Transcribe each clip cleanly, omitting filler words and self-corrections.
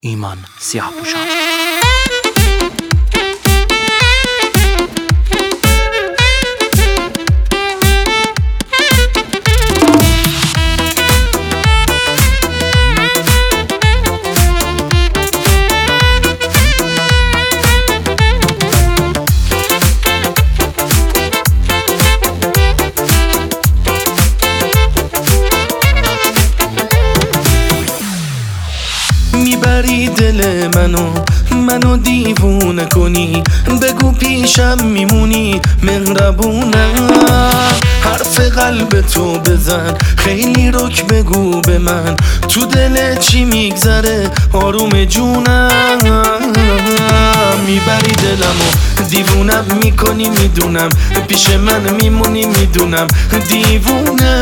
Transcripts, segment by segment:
ایمان سیاه‌پوشان. میبری دل منو دیوونه کنی، بگو پیشم میمونی مهربونم، حرف قلب تو بزن خیلی رک بگو به من، تو دل چی میگذره آروم جونم. میبری دلمو دیوونم میکنی میدونم، پیش من میمونی میدونم دیوونه.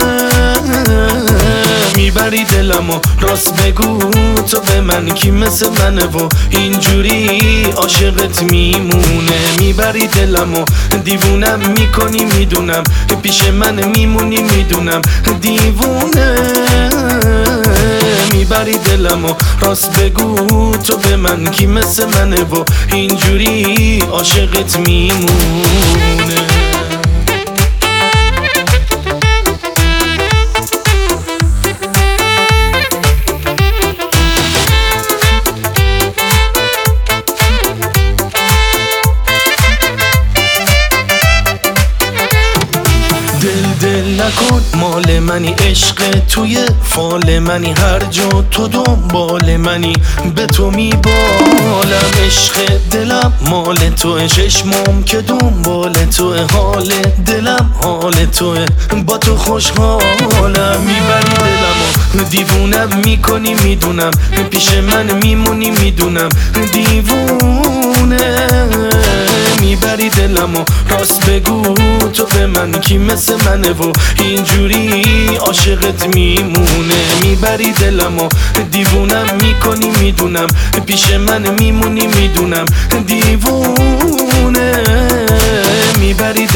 میبری دلمو راست بگو تو به من کی مثل منه و اینجوری عاشقت میمونه. میبری دلمو دیوونم میکنی میدونم، پیش من میمونی میدونم دیوونه. میبری دلمو راست بگو تو به من کی مثل منه و اینجوری عاشقت میمونه. دل نکن مال منی، عشق توی فال منی، هر جا تو دنبال منی به تو میبالم. عشق دلم مال توه، چشمام که دنبال توه، حال دلم حال توه، با تو خوشحالم. میبری دلمو دیوونم میکنی میدونم، پیش من میمونی میدونم دیوونه. میبری دلمو راست بگو تو به من کی مثل منه و اینجوری عاشقت میمونه. میبری دلمو دیوونم میکنی میدونم، پیش من میمونی میدونم دیوونه. میبری